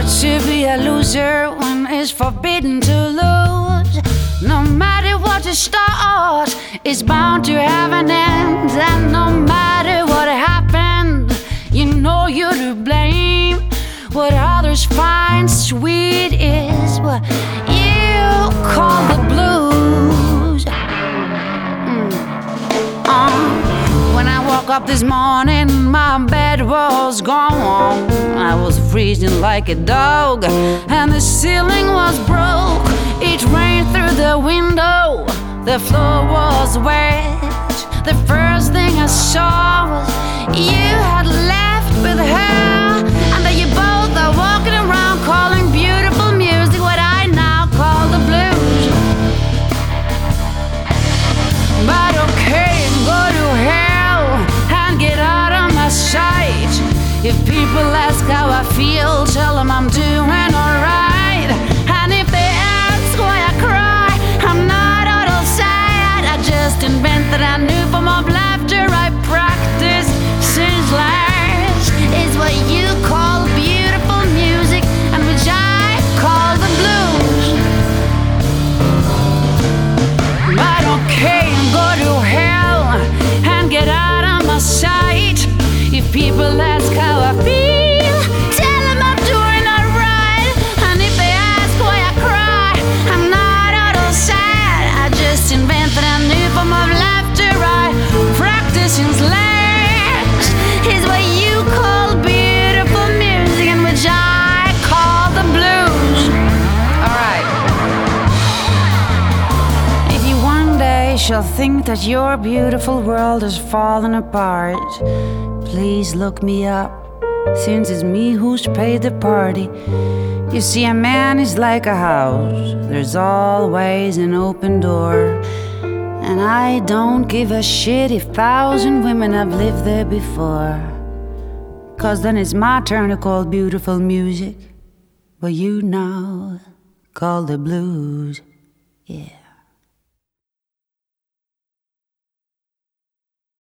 To be a loser when it's forbidden to lose. No matter what you start, it's bound to have an end. And no matter what happened, you know you're to blame. What others find sweet is what you call the blues. When I woke up this morning, my bed was gone. I was freezing like a dog, and the ceiling was broke. It rained through the window, the floor was wet. The first thing I saw was you had left with her, and that you both are walking around calling beautiful music what I now call the blues. But okay, go to hell and get out of my sight. If people ask how I feel, tell them I'm doing alright. And if they ask why I cry, I'm not at all sad. I just invented a new form of laughter I practiced since last. It's what you call beautiful music, and which I call the blues. But okay, go to hell and get out of my sight. If people ask how I feel, tell them I'm doing alright. And if they ask why I cry, I'm not at all sad. I just invented a new form of laughter I practice since last. Is what you call beautiful music, and which I call the blues. Alright. If you one day shall think that your beautiful world has fallen apart, please look me up, since it's me who's paid the party. You see, a man is like a house, there's always an open door. And I don't give a shit if 1,000 women have lived there before, 'cause then it's my turn to call beautiful music what you now call the blues. Yeah.